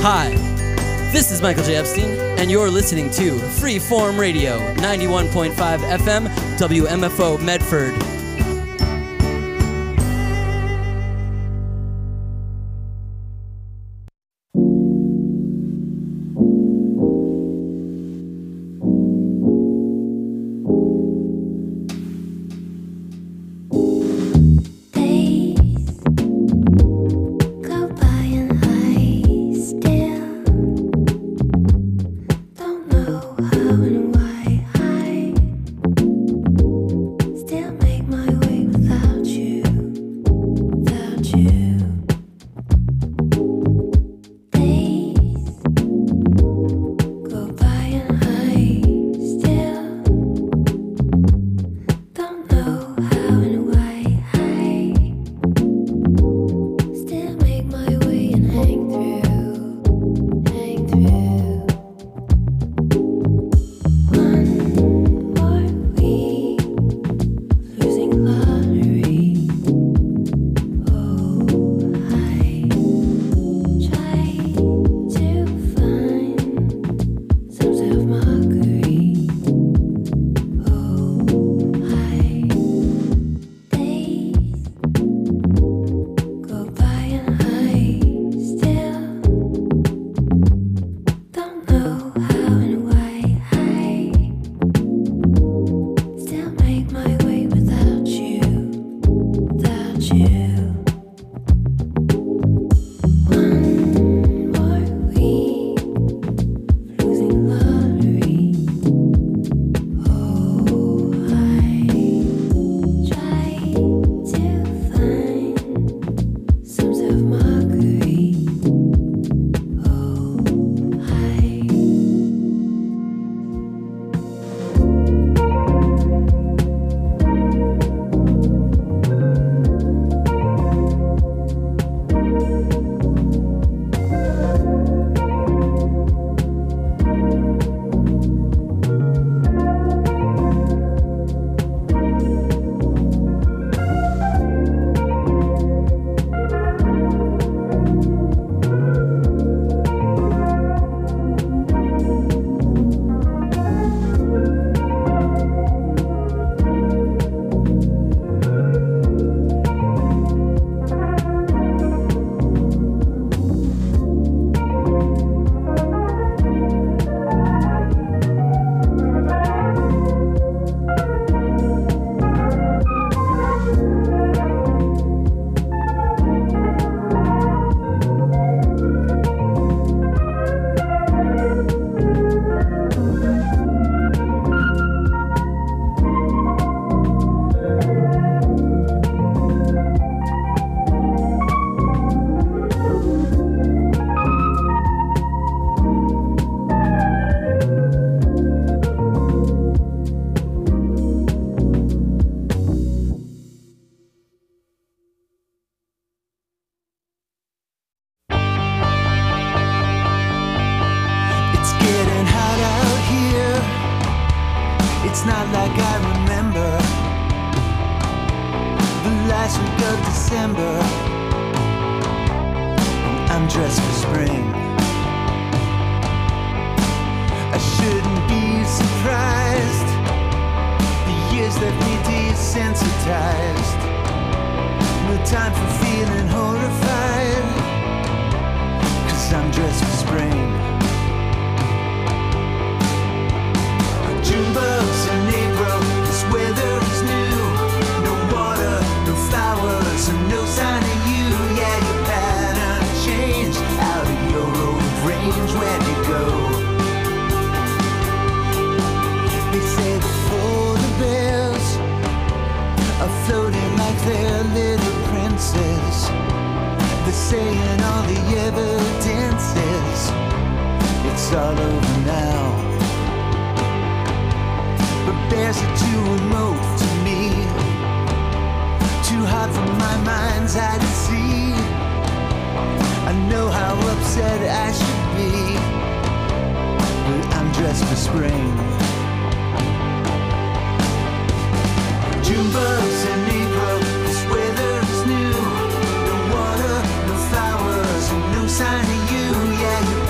Hi, this is Michael J. Epstein, and you're listening to Freeform Radio, 91.5 FM, WMFO Medford. June bugs in April, this weather is new. No water, no flowers, and no sign of you. Yeah, you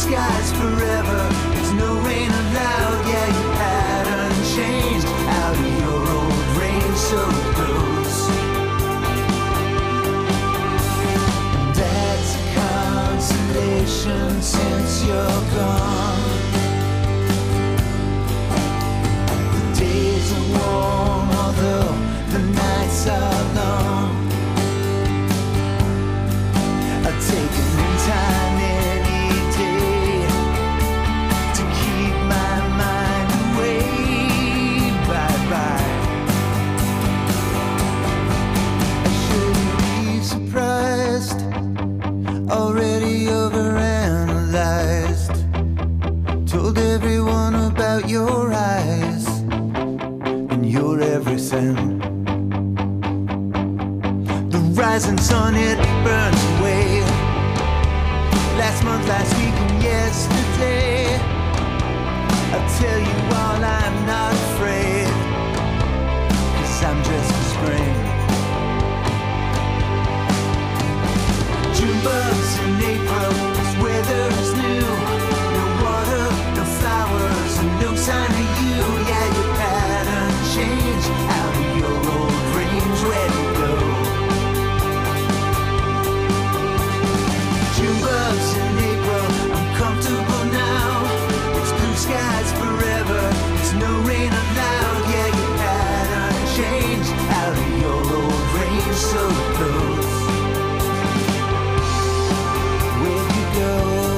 skies forever. There's no rain allowed. Yeah, your pattern changed out of your old range so close. That's a consolation since you're gone. The days are warm, although the nights are long. I've taken time any day to keep my mind away. Bye-bye. I shouldn't be surprised, already overanalyzed. Told everyone about your eyes and your everything. The rising sun, it burns away. Last month, last week, and yesterday. I'll tell you all, I'm not afraid, 'cause I'm just a spring. June bugs in April, this weather is new. No water, no flowers, and no sign of you. Yeah, your pattern changed out of your old range. Where'd you go? June bugs in April, I'm comfortable now. It's blue skies forever, there's no rain allowed. Yeah, your pattern changed out of your old range so close. Where'd you go?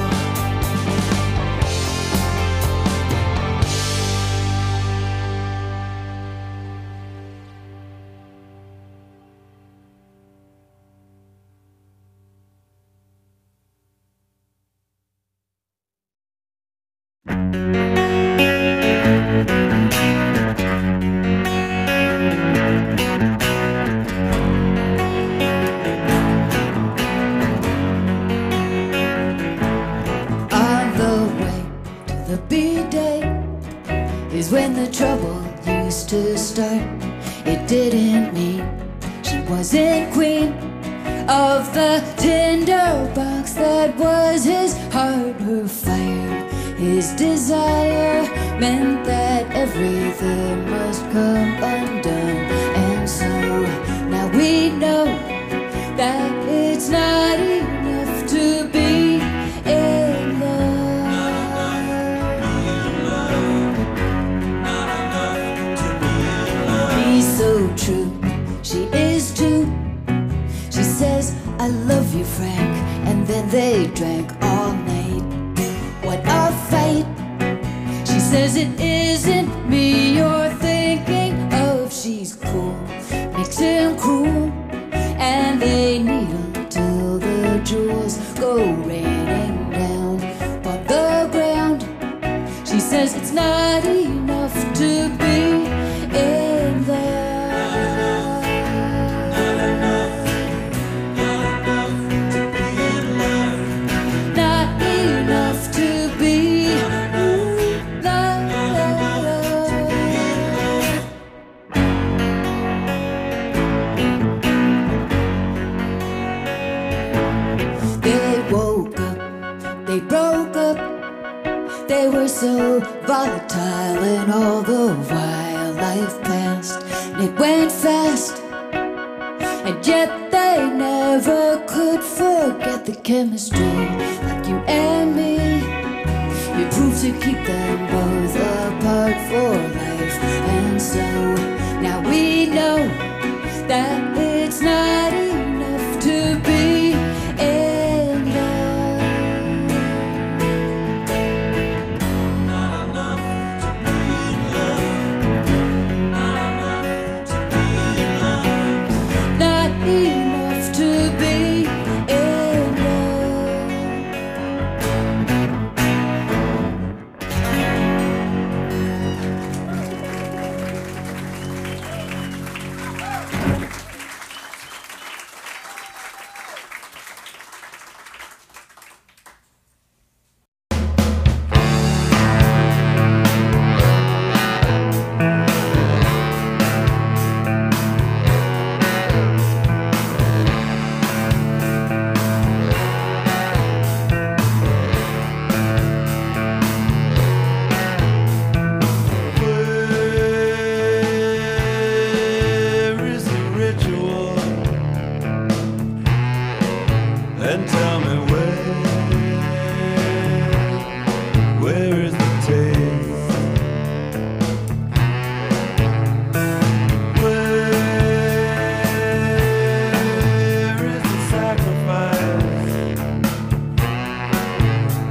On the way to the B-Day is when the trouble used to start. It didn't mean she wasn't queen of the tinderbox that was his heart. Her fire, his desire, meant that everything must come undone. And so now we know that it's not enough to be in love. He's so true, she is too. She says, I love you, Frank, and then they drank all night. What a fight! She says it isn't me you're thinking of. She's cool, makes him cruel, and they needle till the jewels go raining down on the ground. She says it's not enough to be in love. Not enough to be loved. They woke up, they broke up. They were so volatile, and all the while life passed, and it went fast. And yet they never could forget the chemistry, like you and me. You proved to keep them both apart for life. And so now we know that it's not enough to be in love. Not enough to be in love. Not enough to be in love. Not enough to be in love.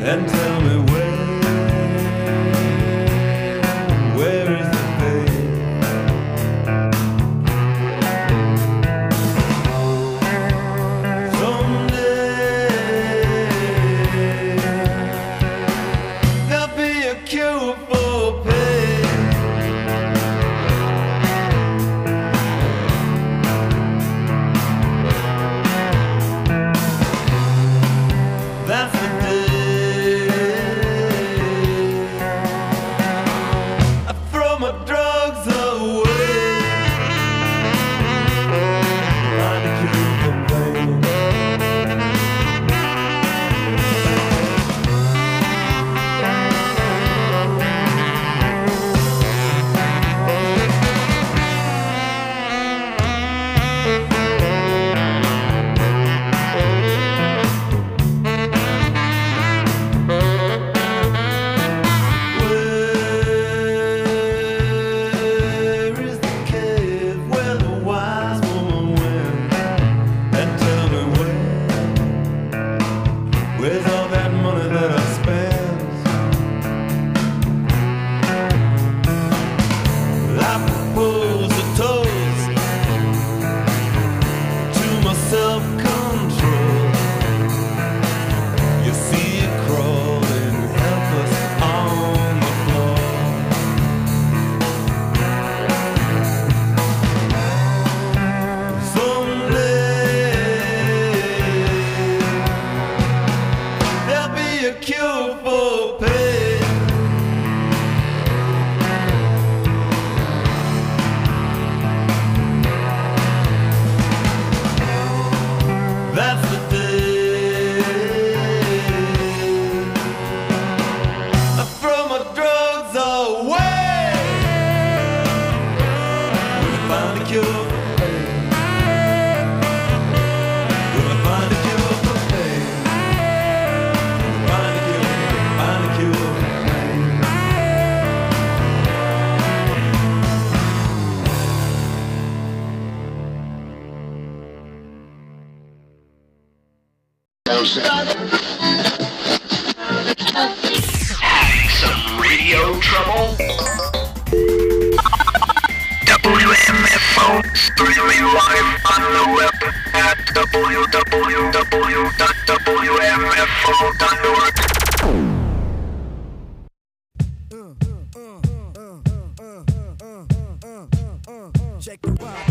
and tell me where is the pain? Someday there'll be a cure for pain. That's the day I throw my drugs away. Find a cure for pain. Where is the cave where the wise woman went? And tell me where's all that money that I spent? I propose a toast to my self-control. You see it crawling helpless on the floor. Someday there'll be a cure for pain. That's the day I throw my drugs away. Will I find a cure for pain? Will I find a cure for pain? Find a cure for pain. Having some radio trouble? WMFO streaming live on the web at www.wmfo.org. Check the vibe.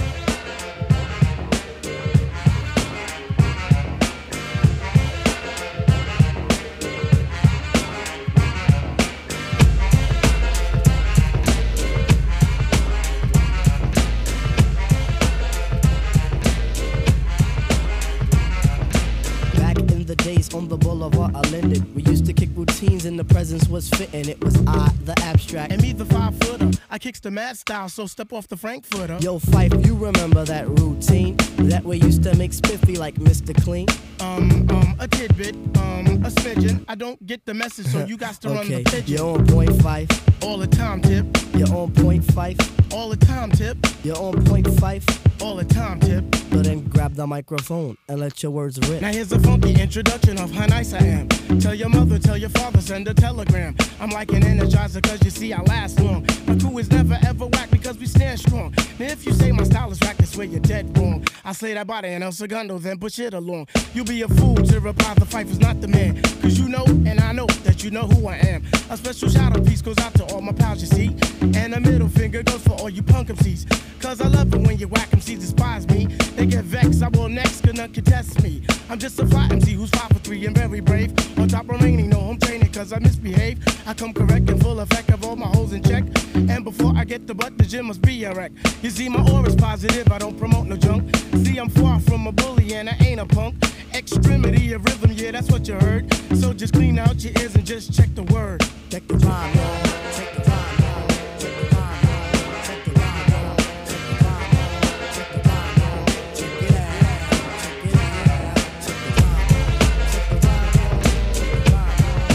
Back in the days on the boulevard I Linden, we used to kick routines and the presence was fitting. It was I, the abstract. And me, the 5-footer. I kicks the mad style, so step off the Frankfurter. Yo, Fife, you remember that routine that we used to make spiffy like Mr. Clean? A tidbit, a smidgen. I don't get the message, so you got to run Okay, the pigeon. you're on point, Fife. All the time, tip. You're on point, Fife. All the time, tip. You're on point, Fife. All the time, tip. So then grab the microphone and let your words rip. Now here's a funky introduction of how nice I am. Tell your mother, tell your father, send a telegram. I'm like an energizer cause you see I last long. My crew is never ever whack because we stand strong. Now if you say my style is whack, that's where you're dead wrong. I slay that body and El Segundo, then push it along. You'll be a fool to reply the fight is not the man. Cause you know and I know that you know who I am. A special shout out piece goes out to all my pals you see. And a middle finger goes for all you punk MCs. Cause I love it when you whack MCs despise me. They get vexed, I will next, cause none contest me. I'm just a fly MC who's 5 for 3 and very brave. On top remaining, no home training cause I misbehave. I come correct and full effect of all my holes in check. And before I get the butt, the gym must be a wreck. You see my aura's positive, I don't promote no junk. See I'm far from a bully and I ain't a punk. Extremity of rhythm, yeah that's what you heard. So just clean out your ears and just check the word. Check the rhyme, y'all. Check the rhyme, y'all. Check the rhyme, y'all. Check the rhyme, y'all. Check the rhyme, y'all. Check the rhyme, y'all. Check it out. Check it out. Check the rhyme, y'all. Check the rhyme, y'all. Check the rhyme,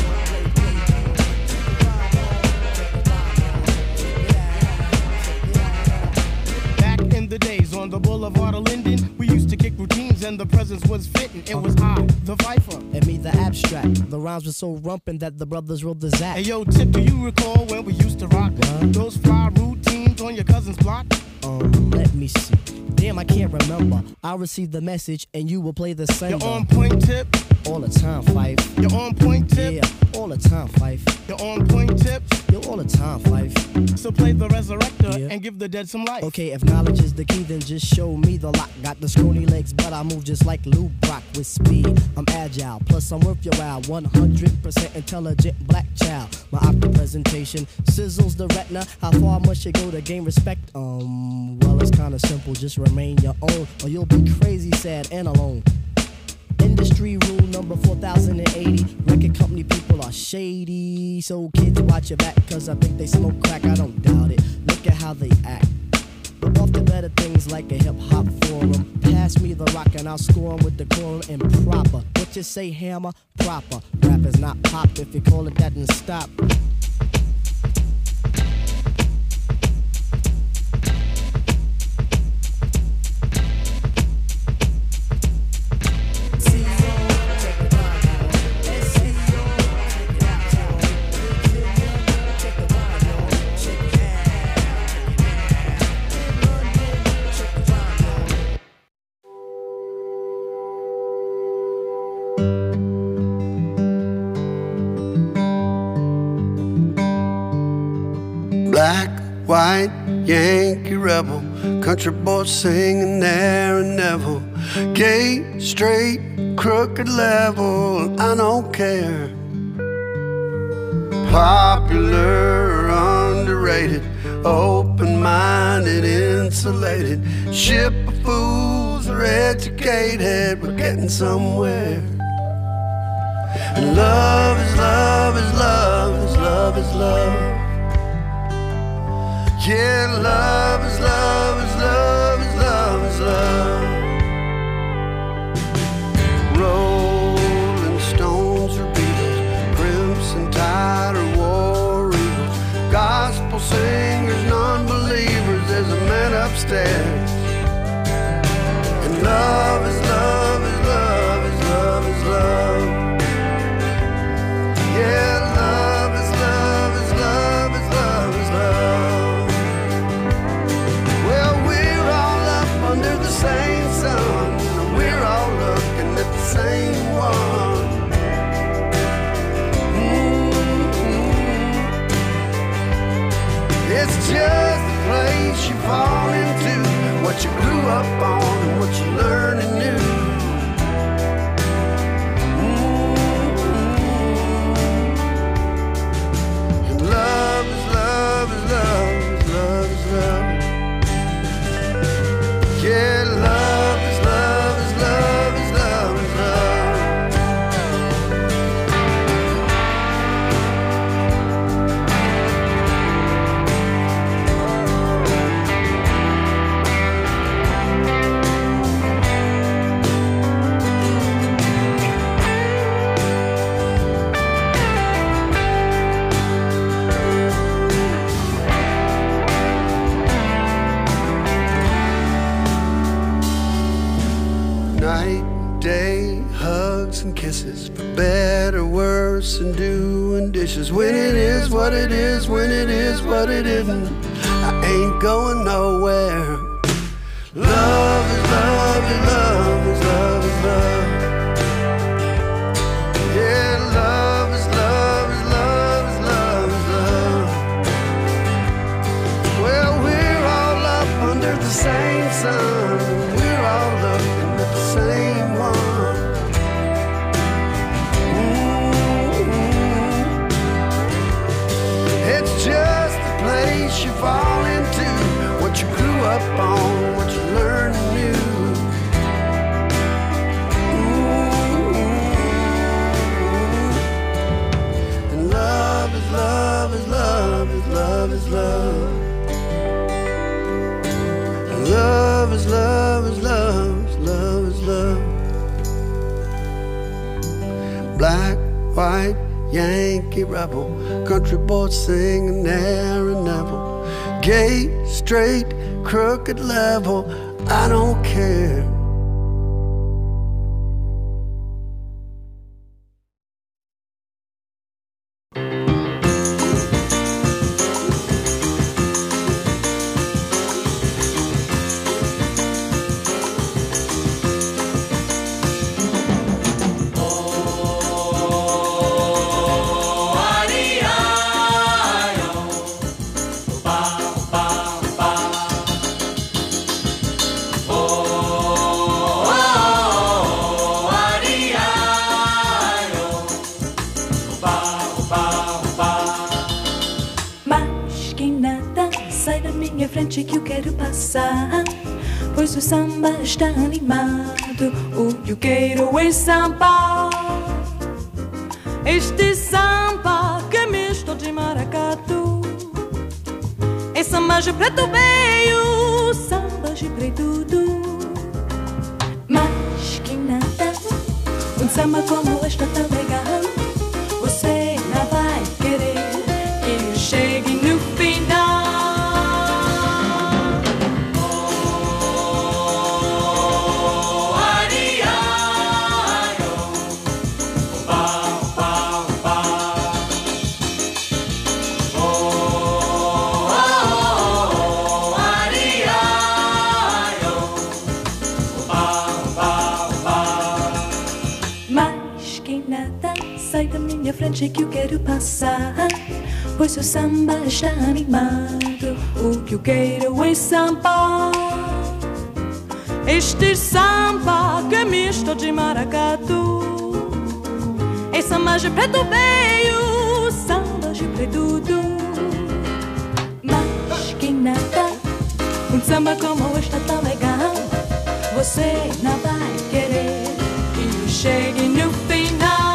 y'all. Back in the days on the boulevard of Linden, we used to kick routines and the presence was fitting. It was I, the Viper. And me, the abstract. The rhymes were so rumpin' that the brothers wrote the Zach. Hey yo, Tip, do you recall when we used to rock those fly routines on your cousin's block? Let me see. Damn, I can't remember. I'll receive the message and you will play the sender. You're on point, Tip. All the time, Fife. You're on point, Tip. Yeah, all the time, Fife. You're on point, Tip. Yo, all the time, Fife. So play the resurrector Yeah. and give the dead some life. Okay, if knowledge is the key, then just show me the lock. Got the scrawny legs, but I move just like Lou Brock with speed. I'm agile, plus I'm worth your while. 100% intelligent black child. My opera presentation sizzles the retina. How far must you go to gain respect? Well, it's kinda simple. Just remain your own, or you'll be crazy, sad, and alone. Industry rule number 4080. Record company people are shady. So kids, watch your back, cause I think they smoke crack. I don't doubt it. Look at how they act. But off to better things like a hip-hop forum. Pass me the rock and I'll score 'em with the quorum and proper. What you say, hammer? Proper. Rap is not pop. If you call it that, then stop. Black, white, Yankee rebel, country boy singing there and never. Gay, straight, crooked level, I don't care. Popular, underrated, open-minded, insulated. Ship of fools are educated, we're getting somewhere. And love is love is love is love is love. Yeah, love is love is love is love is love. Rolling Stones or Beatles, Crimson Tide or War Eagles, gospel singers, non-believers, there's a man upstairs. And love is love is love is love is love. Yeah, love is love is love is love is love. Well, we're all up under the same sun, and we're all looking at the same one. It's just a place you fall into, what you grew up on and what you learning new. And love is love is love is love is love. Yeah, love is love is love is love is love. Night, day, hugs and kisses, for better, worse, and doing dishes. When it is what it is, when it is what it isn't, I ain't going nowhere. Love is love is love is love is love. Yeah, love is love is love is love is love. Well, we're all up under the same sun, we're all looking at the same one. It's just a place you fall into, what you grew up on, what you learned new. And love is love is love is love is love. And love is love is love is love is love. Black, white, Yankee rebel, country boy singing there and never. Gay, straight, crooked level, I don't care. frente que eu quero passar, pois o samba está animado. O que eu quero é samba. Este samba que é misto de maracatu, é samba de preto veio, samba de preto do. Mas que nada, um samba como este tá legal, você não vai querer que eu chegue no final. Sai da minha frente que eu quero passar, pois o samba está animado. O que eu quero é samba. Este samba que é misto de maracatu, é samba de preto veio, samba de preto do. Mas que nada, um samba como este tá legal, você não vai querer que eu chegue no final.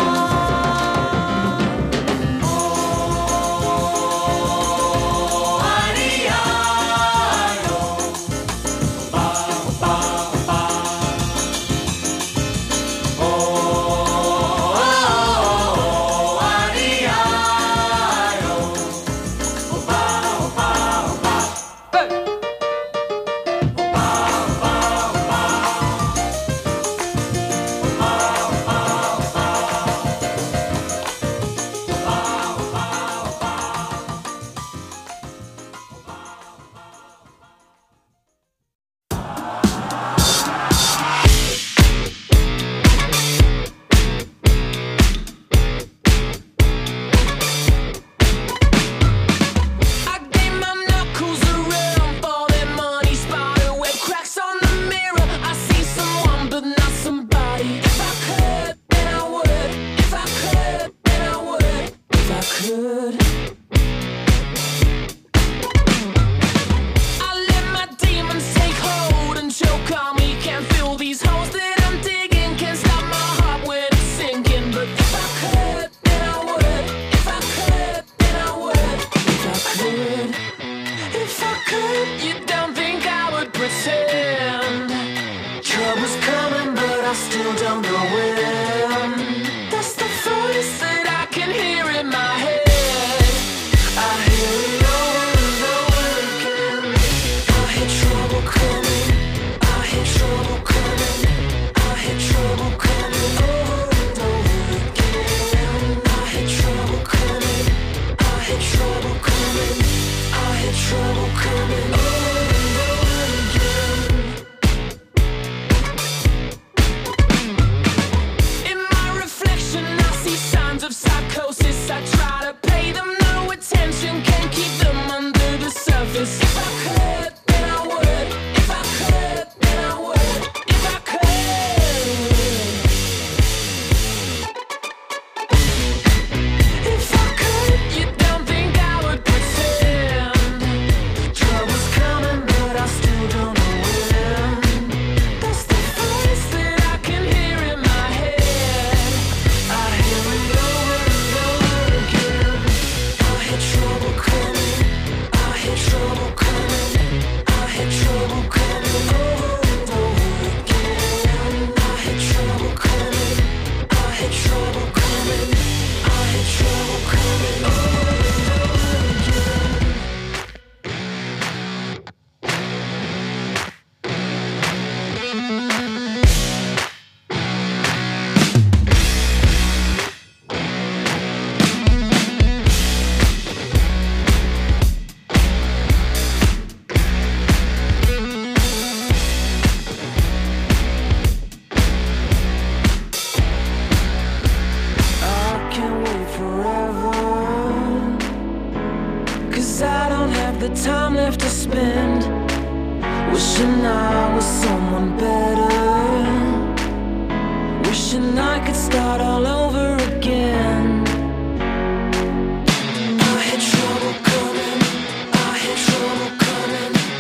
the time left to spend, wishing I was someone better, wishing I could start all over again. I had trouble coming, I had trouble coming,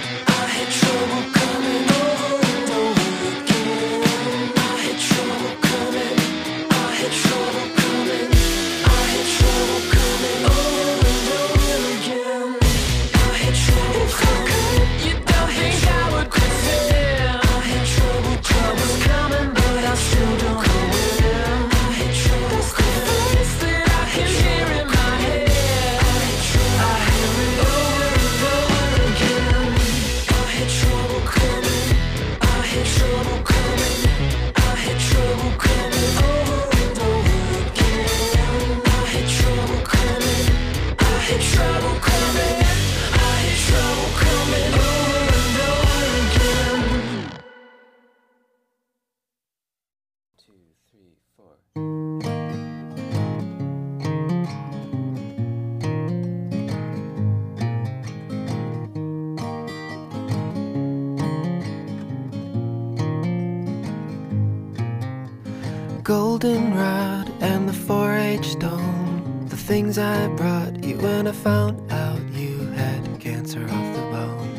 Goldenrod and the 4-H stone, the things I brought you when I found out you had cancer of the bone.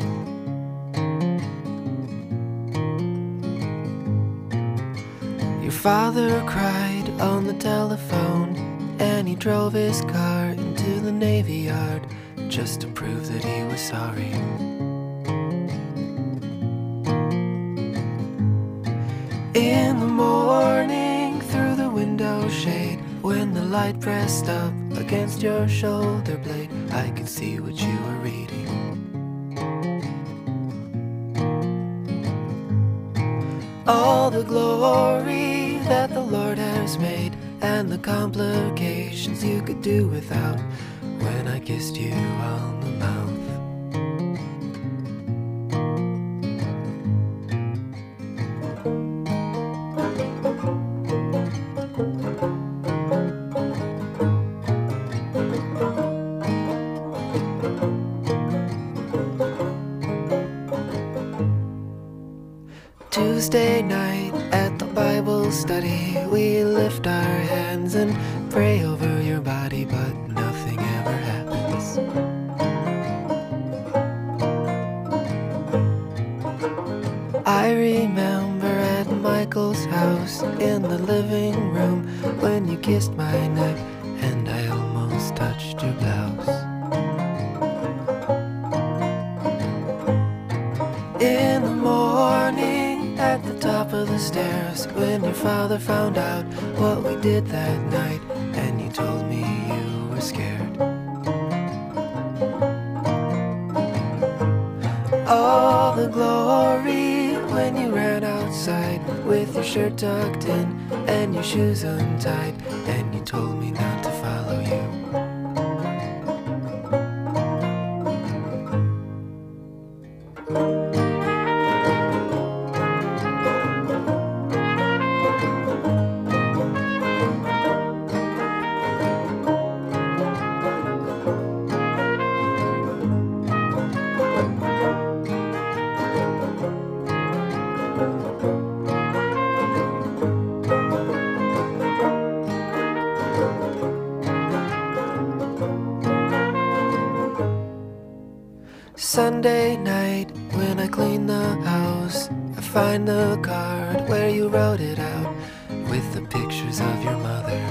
Your father cried on the telephone, and he drove his car into the Navy Yard just to prove that he was sorry. In the morning, through the window shade, when the light pressed up against your shoulder blade, I could see what you were reading. All the glory that the Lord has made, and the complications you could do without, when I kissed you on the mouth. Tuesday night at the Bible study, we lift our hands and pray over your body, but nothing ever happens. I remember at Michael's house in the living room when you kissed my neck and I almost touched your blouse. In the morning at the top of the stairs, when your father found out what we did that night, and you told me you were scared. All the glory when you ran outside with your shirt tucked in and your shoes untied, and you told me not to follow you. Sunday night, when I clean the house, I find the card where you wrote it out with the pictures of your mother.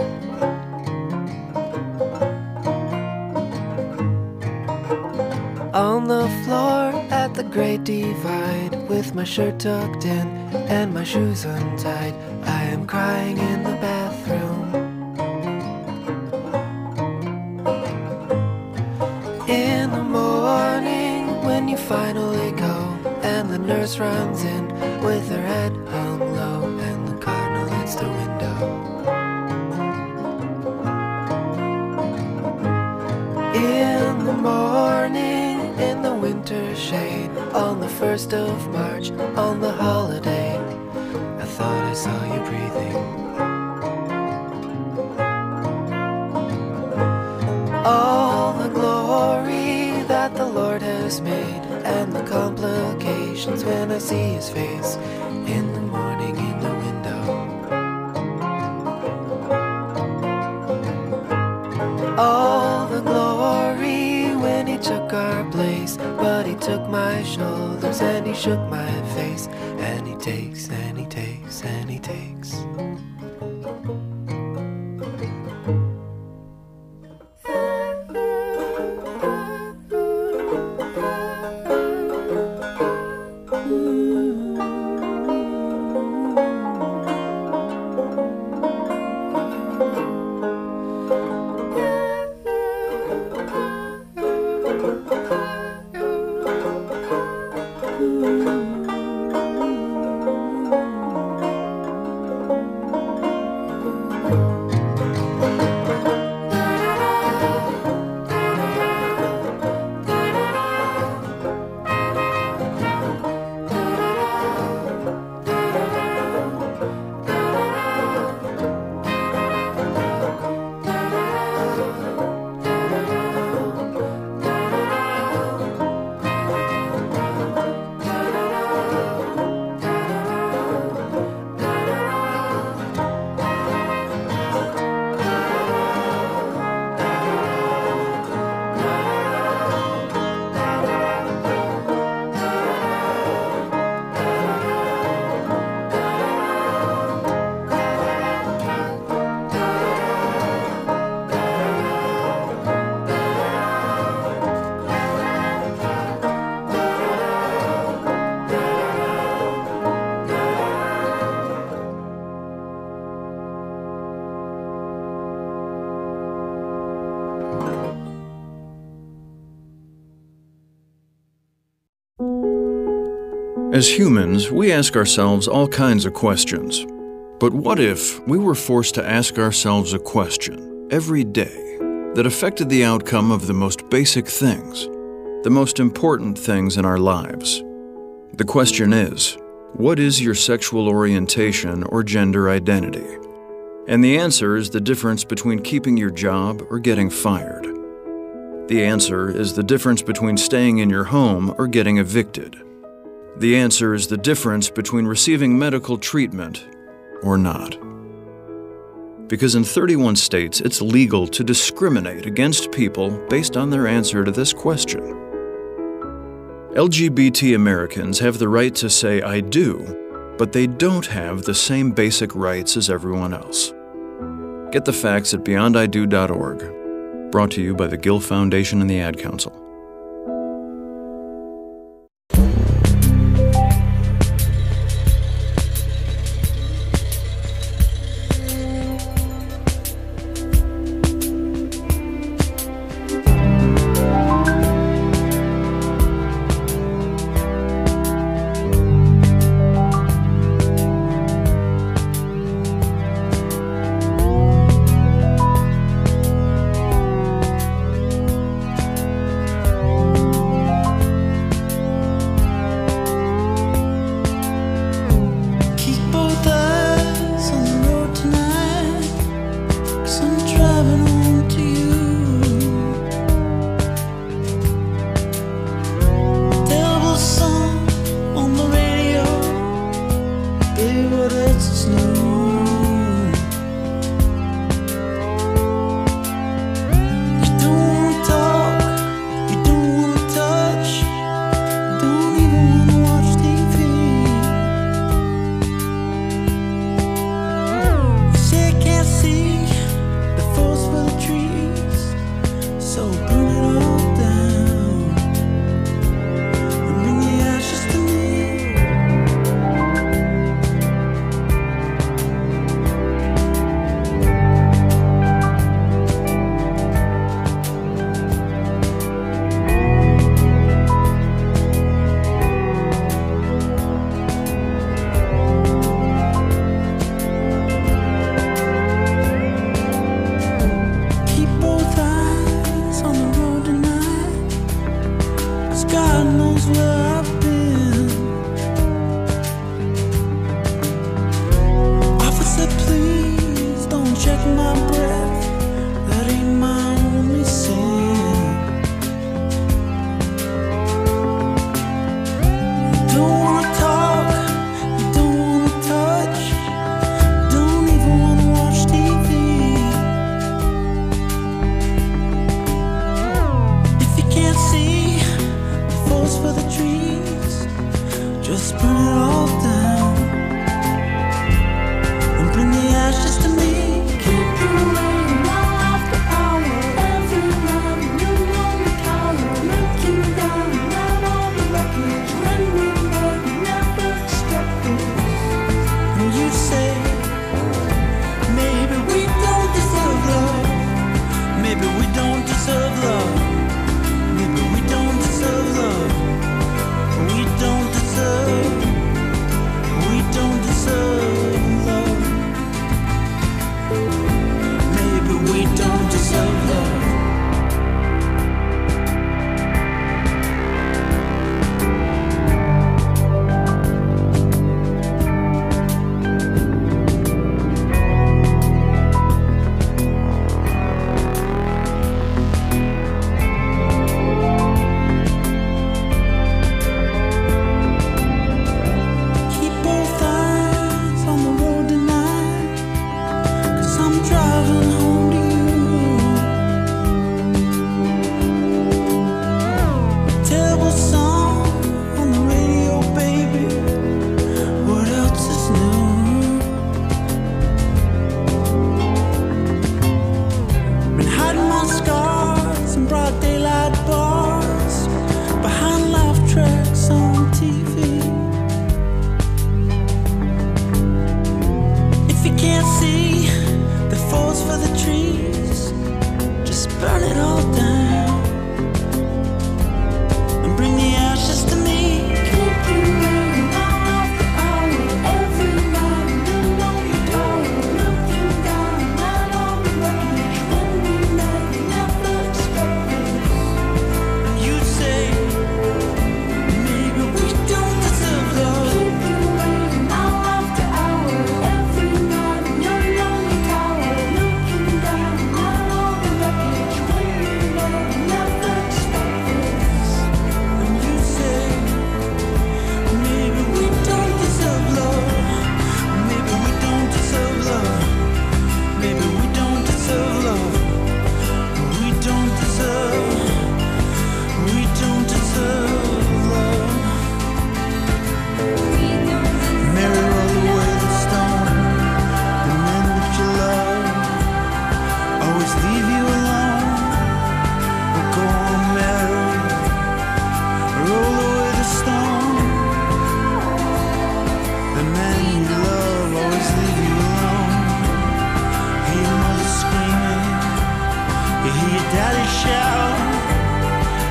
On the floor at the Great Divide, with my shirt tucked in and my shoes untied, I am crying in the bathroom. In the morning, when you finally go, and the nurse runs in with her head hung low, and the cardinal hits the window. In the morning, in the winter shade, on the 1st of March, on the holiday, I thought I saw you breathing. All the glory that the Lord has made, and the complications when I see his face in the morning in the window. All the glory when he took our place, but he took my shoulders and he shook my face, and he takes and he takes and he takes. As humans, we ask ourselves all kinds of questions. But what if we were forced to ask ourselves a question every day that affected the outcome of the most basic things, the most important things in our lives? The question is, what is your sexual orientation or gender identity? And the answer is the difference between keeping your job or getting fired. The answer is the difference between staying in your home or getting evicted. The answer is the difference between receiving medical treatment or not. Because in 31 states, it's legal to discriminate against people based on their answer to this question. LGBT Americans have the right to say "I do," but they don't have the same basic rights as everyone else. Get the facts at beyondido.org. Brought to you by the Gill Foundation and the Ad Council.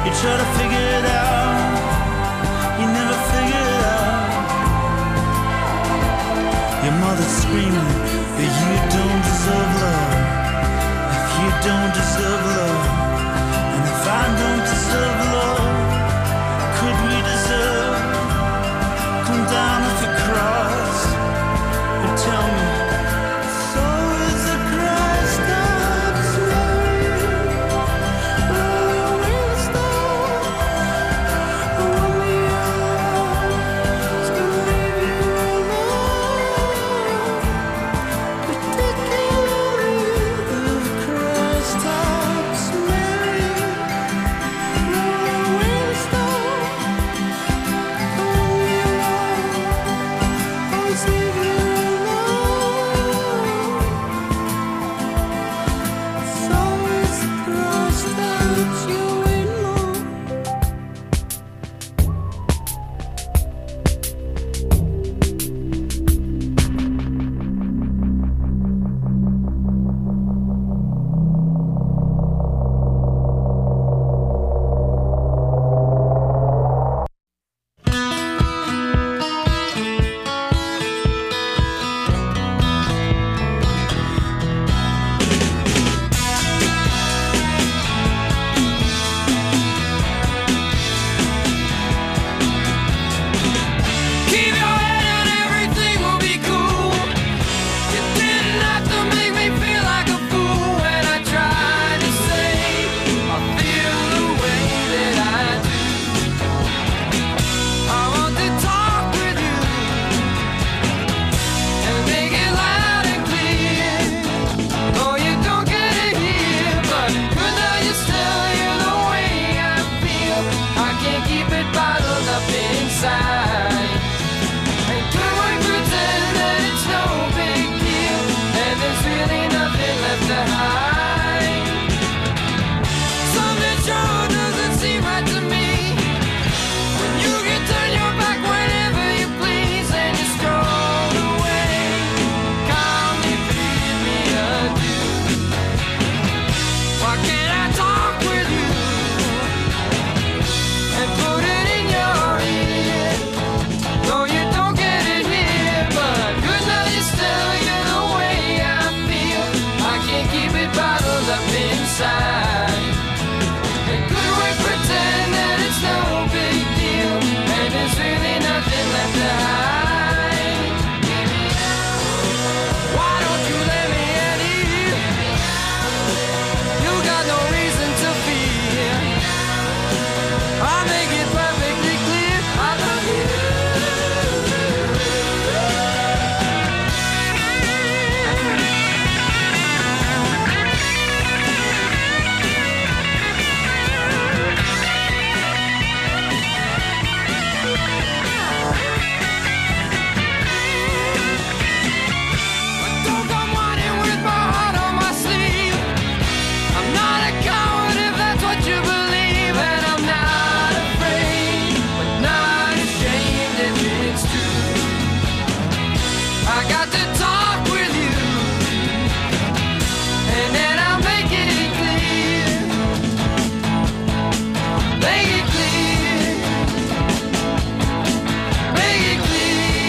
You try to figure it out, you never figure it out. Your mother's screaming that you don't deserve love. If you don't deserve love, and if I don't deserve love, could we deserve? Come down off your cross and tell me. So is the Christ that's married. Oh, will stop. Oh, me out. It's gonna leave you alone. Particularly the Christ that's married. Oh, will stop. Oh, me out. Oh, it's leave you alone. So is the Christ that you wait on. Keep your head and everything will be cool. You didn't have to make me feel like a fool when I tried to say I feel the way that I do. I want to talk with you and make it loud and clear. Oh, you don't get it here, but could I just tell you the way I feel? I can't keep it bottled up inside. And could we pretend that it's no big deal, and there's really nothing left to hide? Something sure doesn't seem right to me when you can turn your back whenever you please and you stroll away. Calmly bid me adieu. Why can't I talk with you and put it in your ear? No, you don't get it here, but could I just tell you the way I feel? I can't keep it bottled up inside. And could we pretend that it's no big deal, and there's really nothing left to hide? Why don't you let me in here? You got no reason to fear. I'll make it perfectly clear. I love you. But don't come whining with my heart on my sleeve. I'm not a coward if that's what you believe, and I'm not afraid, but not ashamed if it's true. I got to talk with you, and then I'll make it clear. Make it clear. Make it clear.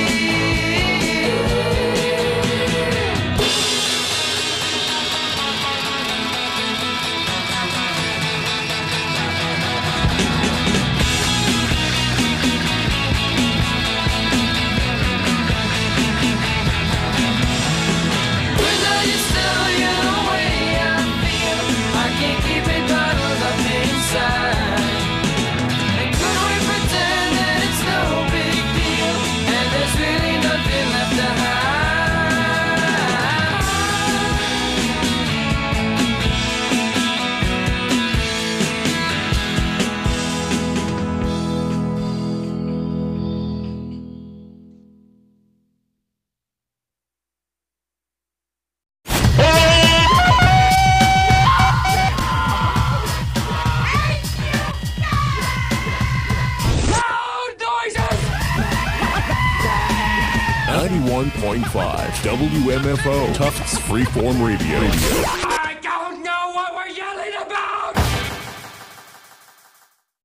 Could I just tell you the way I feel? I can't keep it bottled up inside. And could we pretend that it's no big deal, and there's really nothing left to hide? Loud noises! 91.5 WMFO Tufts Freeform Radio.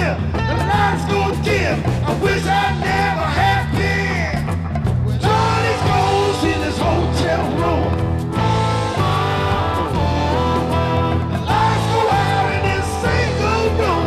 live, the lights go dim. I wish I never had been. When all these ghosts in this hotel room, the lights go out in this single room.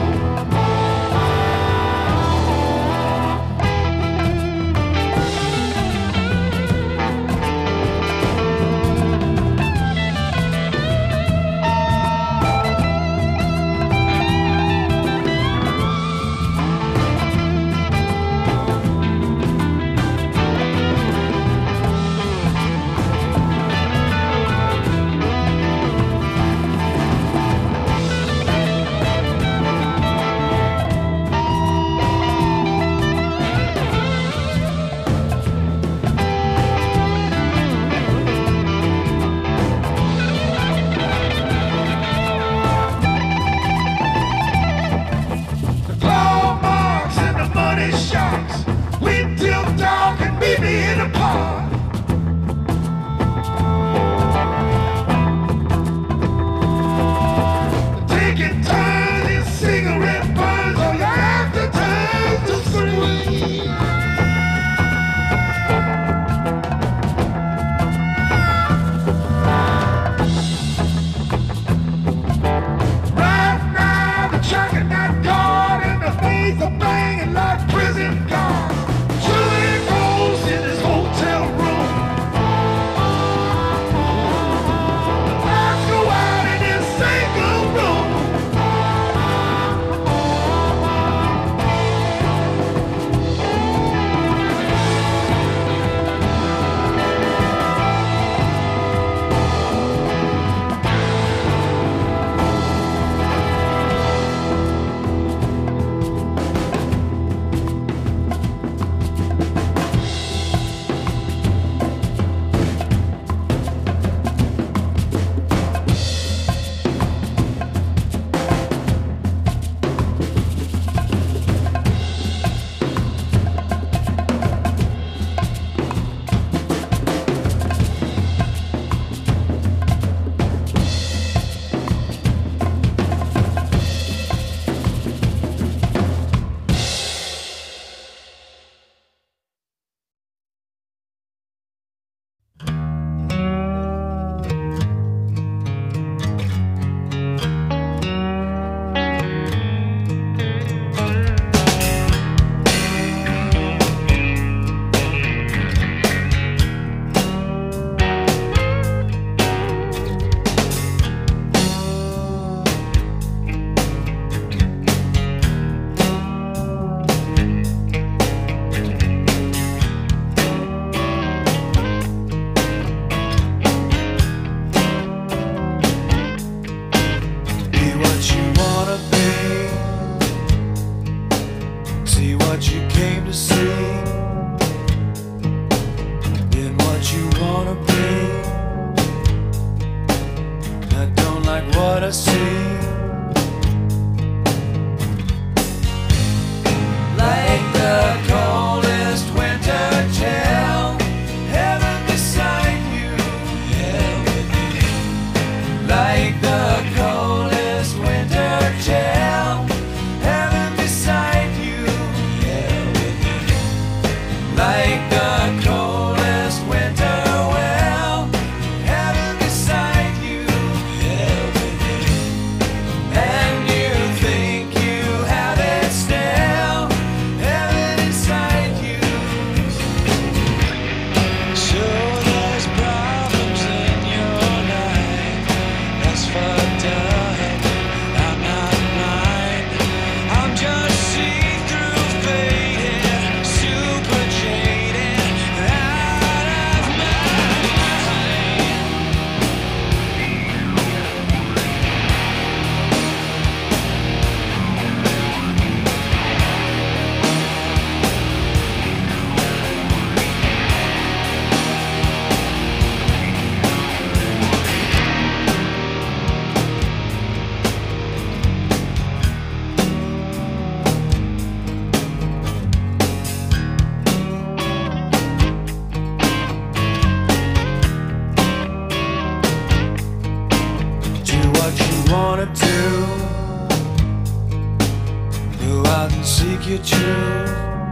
hide and seek your truth.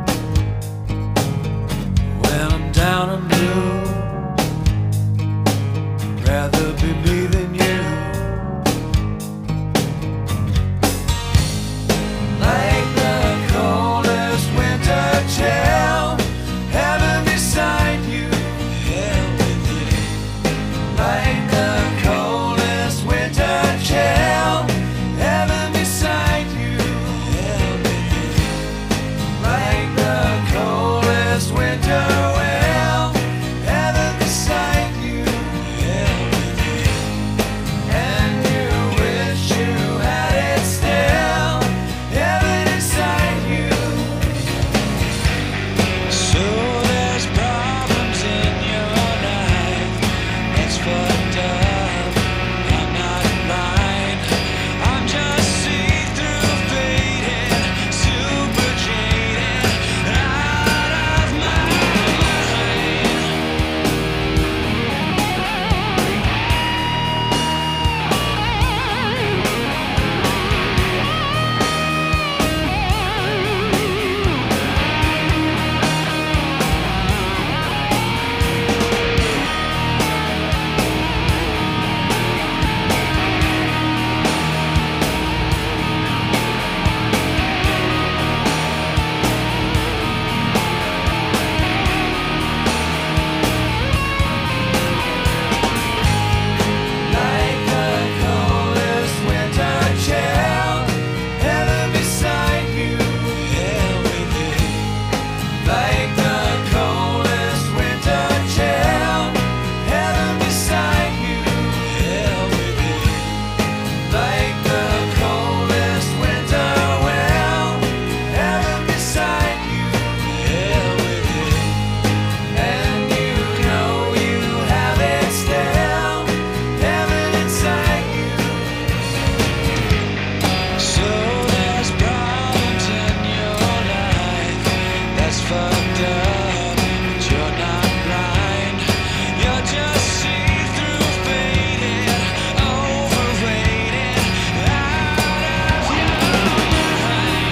When I'm down and blue, rather be me than you. Like the coldest winter chill, heaven beside you, hell with you. Like the coldest winter chill, heaven beside you, hell with you. Like the coldest winter wind, heaven beside you, hell with you. And you wish you had it still, heaven inside you. So there's problems in your life, it's fucked up. I'm not blind, I'm just see-through faded, super jaded, out of my mind. Like the coldest winter chill, heaven beside you, hell with you. Like the coldest winter chill, heaven beside you, hell with you. Like the coldest winter wind, heaven beside you, hell with you. And you know you have it still, heaven inside you. So there's problems in your life, that's fucked up, but you're not blind. You're just see-through faded, overrated, out of your mind.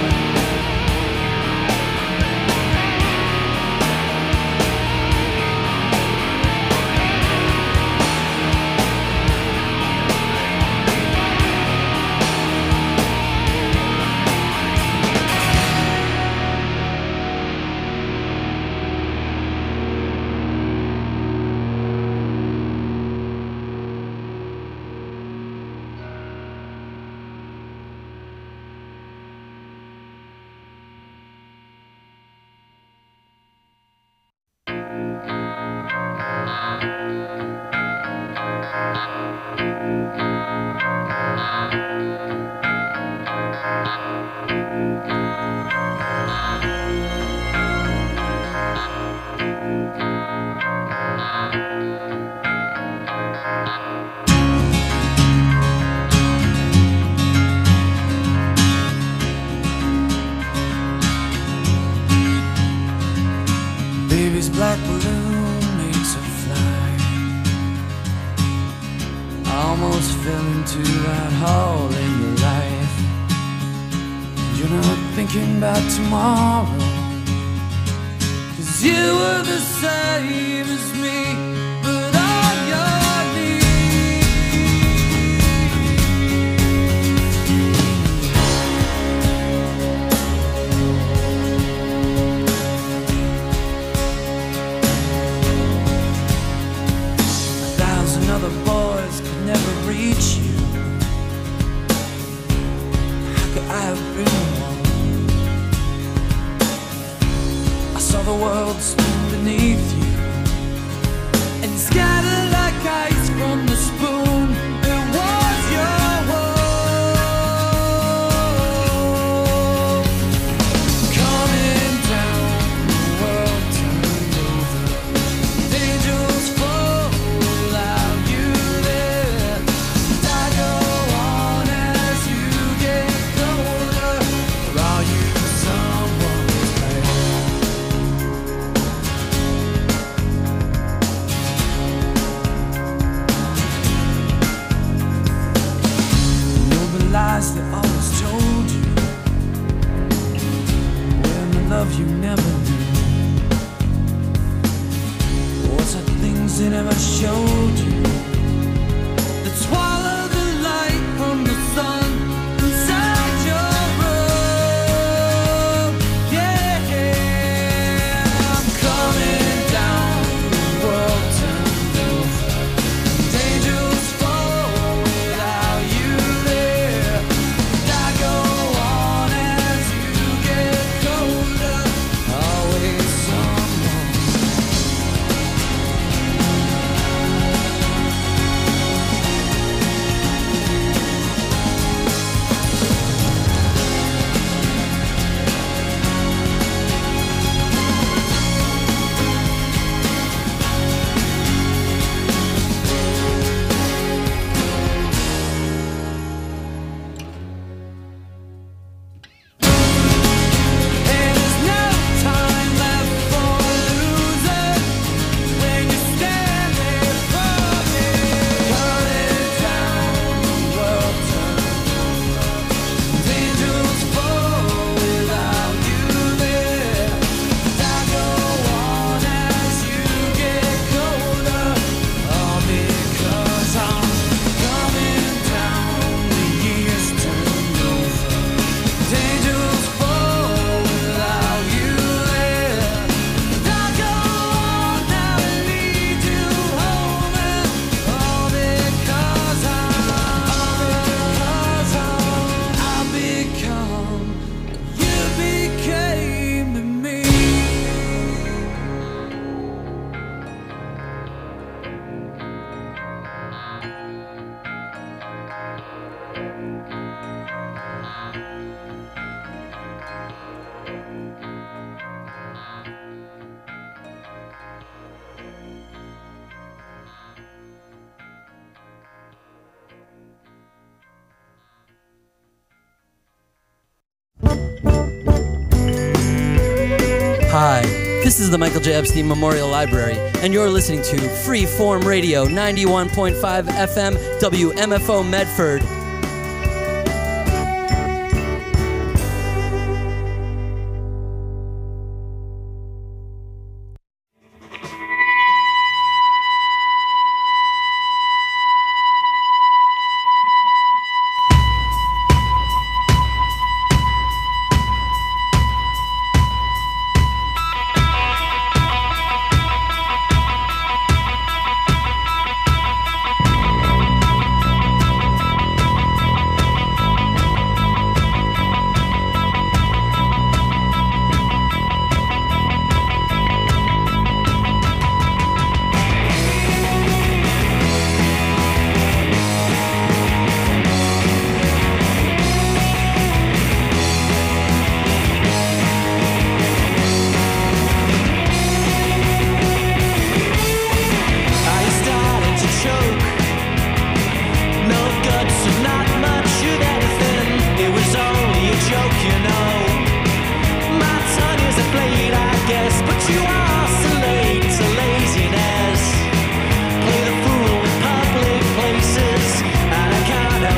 Baby's black balloon makes her fly. I almost fell into that hole in your life. You're not thinking about tomorrow, 'cause you were the same as me, but on your knees. 1,000 other boys could never reach you. How could I have been one? I saw the world spin beneath you and scatter like ice from the spoon. It was your world coming down. The world turned over. Angels fall without you there. I go on as you get colder. Or are you someone's man? you never knew. What's the things they never showed you that swallow the light from the sun inside your room? Yeah, I'm coming down, the world turned over. Angels fall without you there. I go on as you get colder. Always someone. And there's no time left for losers when you stand there for me. Running down, the world turns over. Angels fall without you there. I go on as you get colder. All because I'm coming down, the years turn over. Angels fall without you there. I go on now and lead you home, and all because I become, you became to me. Hi, this is the Michael J. Epstein Memorial Library, and you're listening to Freeform Radio 91.5 FM WMFO Medford.